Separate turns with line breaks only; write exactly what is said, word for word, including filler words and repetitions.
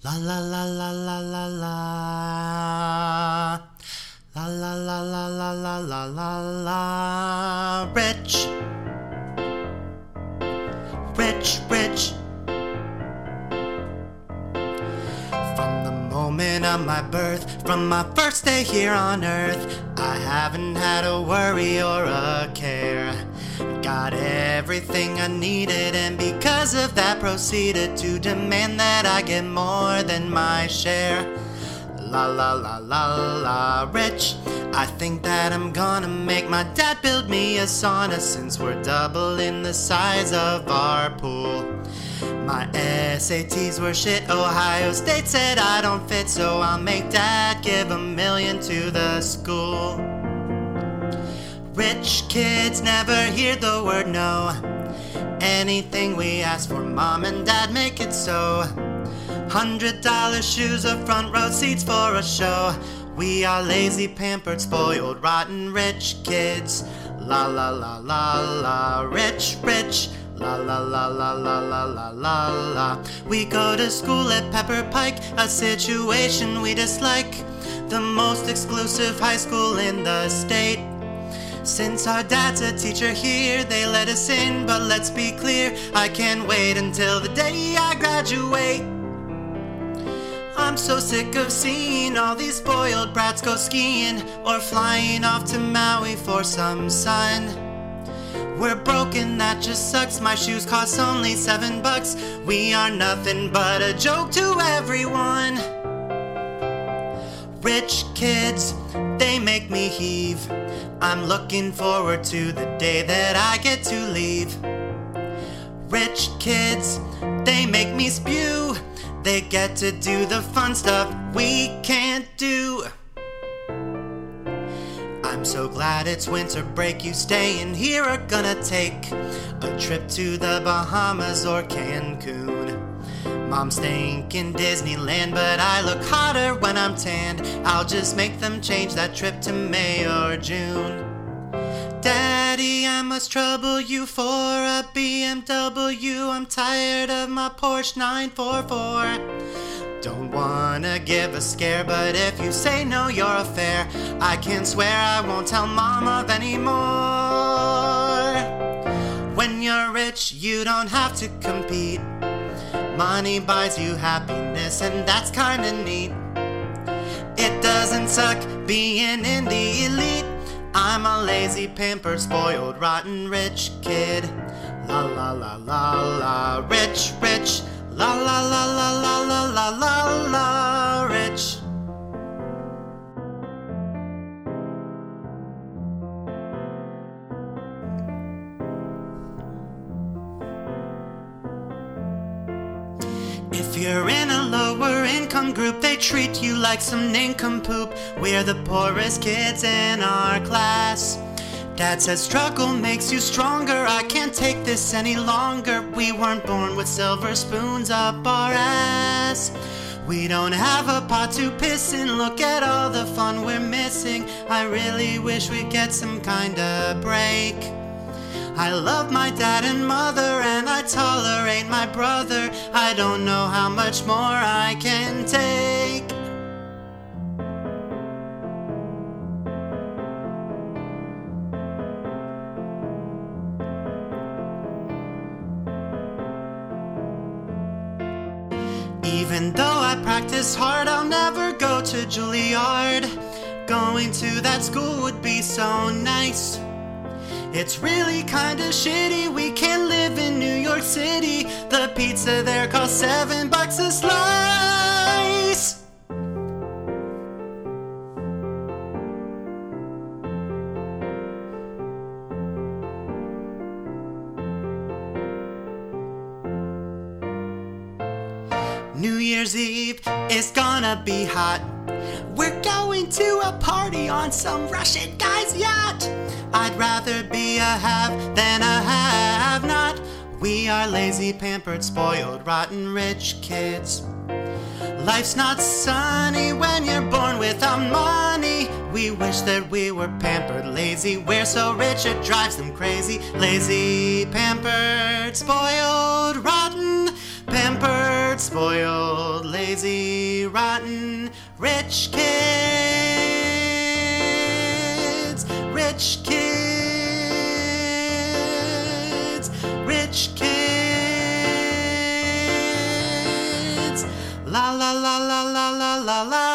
La la la la la la la. La la la la la la la la la. Rich. Rich, rich. From the moment of my birth, from my first day here on earth, I haven't had a worry or a care. Got everything I needed, and because of that proceeded to demand that I get more than my share. La la la la la, rich. I think that I'm gonna make my dad build me a sauna, since we're doubling the size of our pool. My S A Ts were shit, Ohio State said I don't fit, so I'll make dad give a million to the school. Rich kids never hear the word no. Anything we ask for, mom and dad make it so. Hundred dollar shoes or front row seats for a show. We are lazy, pampered, spoiled, rotten rich kids. La la la la la, rich, rich. La la la la la la la la la. We go to school at Pepper Pike, a situation we dislike. The most exclusive high school in the state. Since our dad's a teacher here, they let us in, but let's be clear, I can't wait until the day I graduate. I'm so sick of seeing all these spoiled brats go skiing or flying off to Maui for some sun. We're broken, that just sucks. My shoes cost only seven bucks. We are nothing but a joke to everyone. Rich kids, they make me heave. I'm looking forward to the day that I get to leave. Rich kids, they make me spew. They get to do the fun stuff we can't do. I'm so glad it's winter break. You staying here are gonna take a trip to the Bahamas or Cancun. Mom's thinking Disneyland, but I look hotter when I'm tanned. I'll just make them change that trip to May or June. Daddy, I must trouble you for a B M W. I'm tired of my Porsche nine four four. Don't wanna give a scare, but if you say no, you're a fair. I can swear I won't tell Mom of anymore. When you're rich, you don't have to compete. Money buys you happiness, and that's kinda neat. It doesn't suck being in the elite. I'm a lazy, pampered, spoiled, rotten rich kid. La la la la la, rich, rich. La la la la la la la la la, rich. If you're in a lower income group, they treat you like some nincompoop. We're the poorest kids in our class. Dad says struggle makes you stronger. I can't take this any longer. We weren't born with silver spoons up our ass. We don't have a pot to piss in. Look at all the fun we're missing. I really wish we'd get some kind of break. I love my dad and mother, and I tolerate my brother. I don't know how much more I can take. Even though I practice hard, I'll never go to Juilliard. Going to that school would be so nice. It's really kinda shitty, we can't live in New York City. The pizza there costs seven bucks a slice. New Year's Eve is gonna be hot. We're going to a party on some Russian guy's yacht. I'd rather be a have than a have not. We are lazy, pampered, spoiled, rotten rich kids. Life's not sunny when you're born without money. We wish that we were pampered, lazy. We're so rich it drives them crazy. Lazy, pampered, spoiled, rotten, pampered, spoiled, lazy. lazy, rotten, rich kids, rich kids, rich kids. La la la la la la la la.